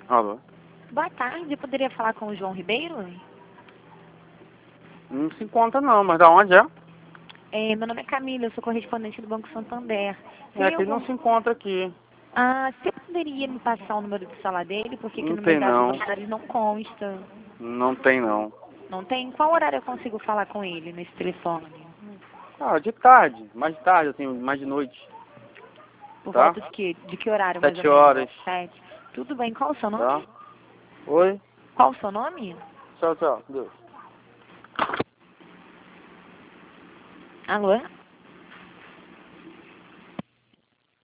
Alô? Boa tarde, eu poderia falar com o João Ribeiro? Não se encontra não, mas da onde é? Meu nome é Camila, eu sou correspondente do Banco Santander. É que ele não se encontra aqui. Você poderia me passar o número de sala dele? Porque aqui Não no meu tem dado não. bancário não consta. Não tem não. Não tem? Qual horário eu consigo falar com ele nesse telefone? Ah, de tarde. Mais de tarde, assim, mais de noite. Por Tá? volta de que horário mais ou 7 menos? horas. 7. Tudo bem, qual o seu nome? Tá? Oi? Qual o seu nome? Tchau, tchau. Deus. Alô?